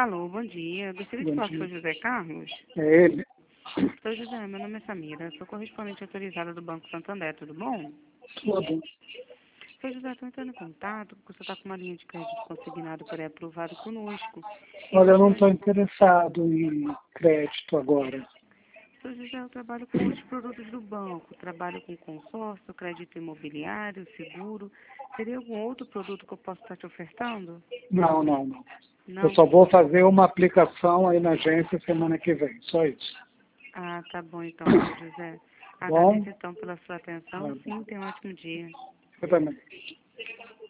Alô, bom dia. Gostaria de Bom falar com o dia. senhor José Carlos. É ele? Sou José, meu nome é Samira. Sou correspondente autorizada do Banco Santander, tudo bom? Tudo. Sou José, estou entrando em contato porque você está com uma linha de crédito consignado pré-aprovado conosco. E Olha, eu não estou gostaria... interessado em crédito agora. Sou José, eu trabalho com outros produtos do banco. Trabalho com consórcio, crédito imobiliário, seguro. Teria algum outro produto que eu possa estar te ofertando? Não, não, não. Eu Não? só vou fazer uma aplicação aí na agência semana que vem. Só isso. Ah, tá bom então, seu José. Bom? Agradeço então pela sua atenção. Nada. Sim, tenha um ótimo dia. Eu também.